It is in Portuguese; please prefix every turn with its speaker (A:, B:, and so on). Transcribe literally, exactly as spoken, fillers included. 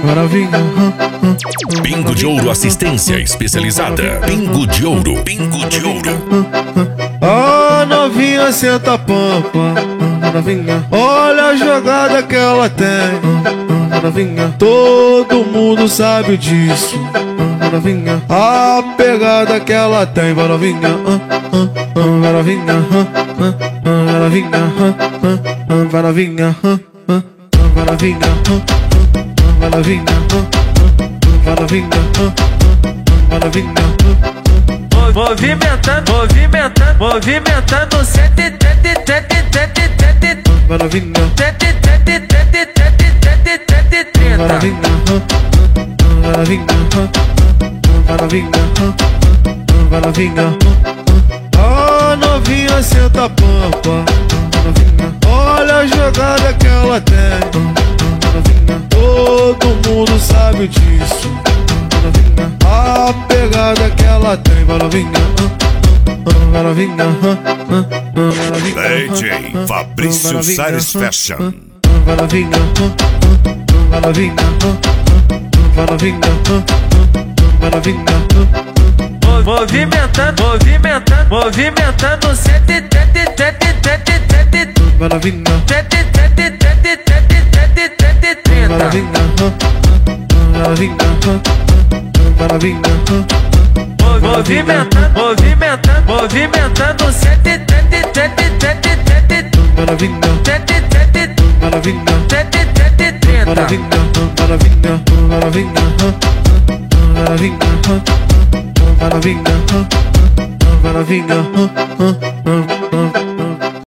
A: maravinha.
B: Pingo de Ouro Assistência Especializada. Pingo de Ouro. Pingo de Ouro.
A: A novinha senta a pampa, maravinha. Olha a jogada que ela tem, maravinha. Todo mundo sabe disso, maravinha. A pegada que ela tem, maravinha. Maravinha, maravinha, maravinha, maravinha, maravinha, maravinha, maravinha.
C: Movimentando, movimentando, movimentando sete, sete, sete, sete, sete.
A: Maravinha,
C: sete, sete, sete, sete, sete, sete, trinta.
A: maravinha, maravinha, maravinha, maravinha. A novinha senta a pampa, maravinha. Olha a jogada que ela tem, maravinha. Todo mundo sabe disso, maravinha. A pegada que ela tem, maravinha. Maravinha, maravinha.
B: D J Fabrício Salles Fashion.
A: Maravinha, maravinha, maravinha, maravinha.
C: Movimentando, movimentando, movimentando sete, sete, sete, sete, sete.
A: Maravinha,
C: sete, sete, sete, sete, sete, sete, trinta.
A: maravinha, maravinha, maravinha.
C: Movimentando, movimentando, movimentando sete, sete, sete, sete, sete.
A: Maravinha,
C: sete, sete,
A: maravinha,
C: sete, sete, trinta.
A: maravinha, maravinha, maravinha, maravinha, maravinha, maravinha.